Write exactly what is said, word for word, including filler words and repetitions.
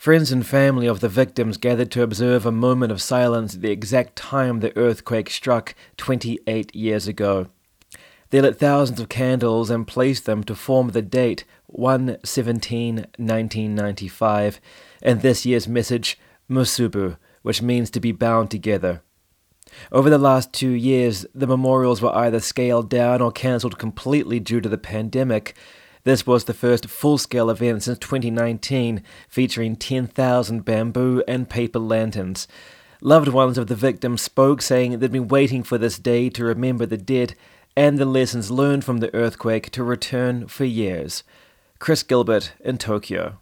Friends and family of the victims gathered to observe a moment of silence at the exact time the earthquake struck twenty-eight years ago. They lit thousands of candles and placed them to form the date one seventeen nineteen ninety-five and this year's message, Musubu, which means to be bound together. Over the last two years, the memorials were either scaled down or cancelled completely due to the pandemic. This was the first full-scale event since twenty nineteen, featuring ten thousand bamboo and paper lanterns. Loved ones of the victims spoke, saying they'd been waiting for this day to remember the dead and the lessons learned from the earthquake to return for years. Chris Gilbert in Tokyo.